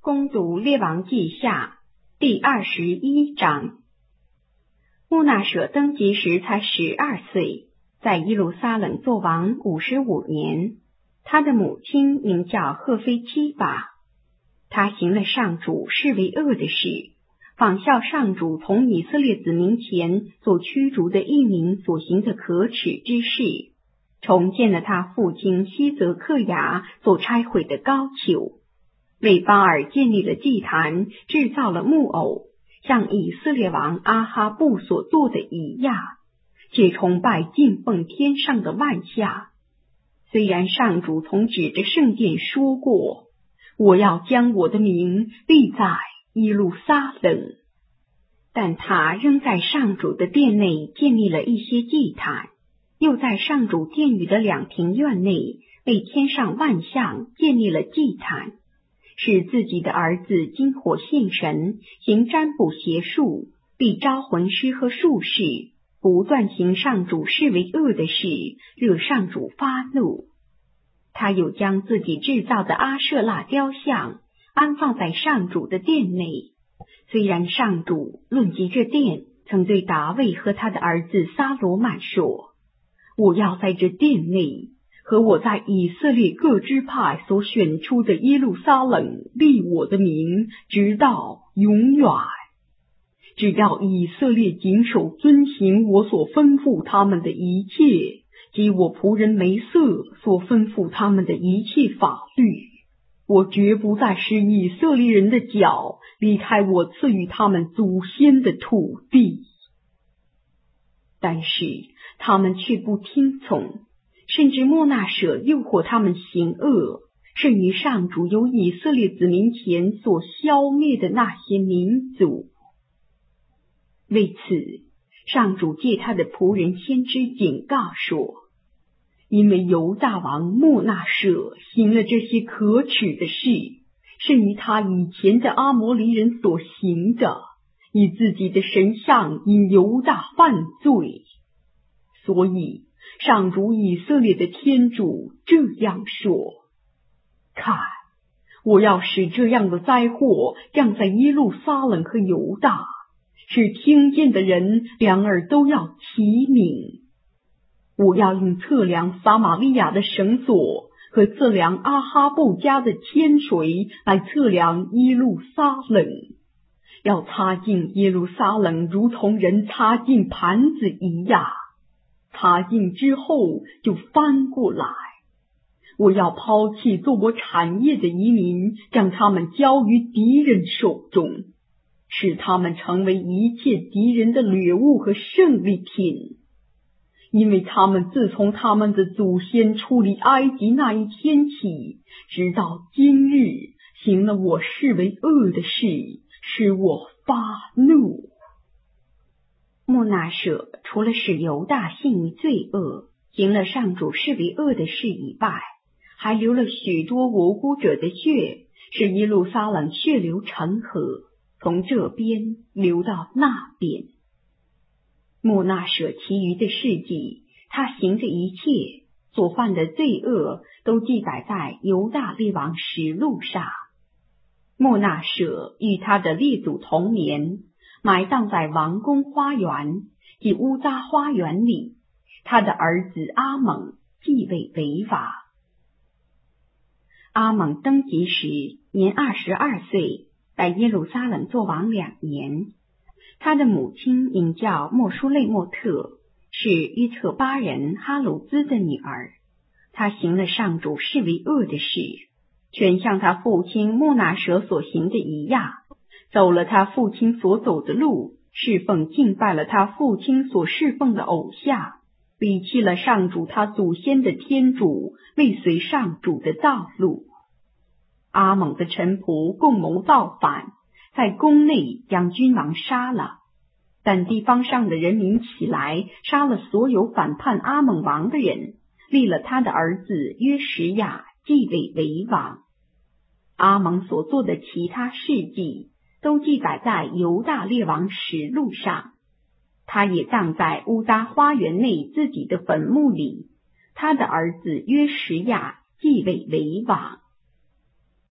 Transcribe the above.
攻读列王记下第21章。木纳舍登基时才12岁，在耶路撒冷作王55年。他的母亲名叫赫菲七巴。他行了上主视为恶的事，仿效上主从以色列子民前所驱逐的异民所行的可耻之事，重建了他父亲希泽克雅所拆毁的高丘，为巴尔建立了祭坛，制造了木偶，像以色列王阿哈布所做的一样，且崇拜敬奉天上的万象。虽然上主从指着圣殿说过，我要将我的名立在耶路撒冷，但他仍在上主的殿内建立了一些祭坛，又在上主殿宇的两庭院内为天上万象建立了祭坛，使自己的儿子经火献神，行占卜邪术，必招魂师和术士，不断行上主视为恶的事，惹上主发怒。他又将自己制造的阿舍拉雕像安放在上主的殿内。虽然上主论及这殿，曾对大卫和他的儿子撒罗曼说，我要在这殿内和我在以色列各支派所选出的耶路撒冷立我的名，直到永远。只要以色列谨守遵行我所吩咐他们的一切，及我仆人梅瑟所吩咐他们的一切法律，我绝不再使以色列人的脚离开我赐予他们祖先的土地。但是他们却不听从，甚至木纳舍诱惑他们行恶，甚于上主由以色列子民前所消灭的那些民族。为此，上主借他的仆人先知警告说，因为犹大王木纳舍行了这些可耻的事，甚于他以前的阿摩黎人所行的，以自己的神像引犹大犯罪。所以上主以色列的天主这样说，看，我要使这样的灾祸降在耶路撒冷和犹大，使听见的人两耳都要齐鸣。我要用测量撒玛利亚的绳索和测量阿哈布家的铅锤来测量耶路撒冷，要擦净耶路撒冷如同人擦净盘子一样，擦净之后就翻过来。我要抛弃做我产业的移民，将他们交于敌人手中，使他们成为一切敌人的掠物和胜利品。因为他们自从他们的祖先出离埃及那一天起，直到今日，行了我视为恶的事，使我发怒。木纳舍除了使犹大陷于罪恶，行了上主视为恶的事以外，还流了许多无辜者的血，使耶路撒冷血流成河，从这边流到那边。木纳舍其余的事迹，他行的一切所犯的罪恶，都记载在犹大列王实录上。木纳舍与他的列祖同年，埋葬在王宫花园及乌扎花园里。他的儿子阿蒙继位为王。阿蒙登基时年22岁，在耶路撒冷作王2年。他的母亲名叫莫舒类莫特，是约特巴人哈鲁兹的女儿。他行了上主视为恶的事，全像他父亲木纳舍所行的一样，走了他父亲所走的路，侍奉敬拜了他父亲所侍奉的偶像，离弃了上主他祖先的天主，未随上主的道路。阿蒙的臣仆共谋造反，在宫内将君王杀了，但地方上的人民起来，杀了所有反叛阿蒙王的人，立了他的儿子约什亚继位为王。阿蒙所做的其他事迹，都记载在犹大列王实录上。他也葬在乌扎花园内自己的坟墓里。他的儿子约什亚继位为王。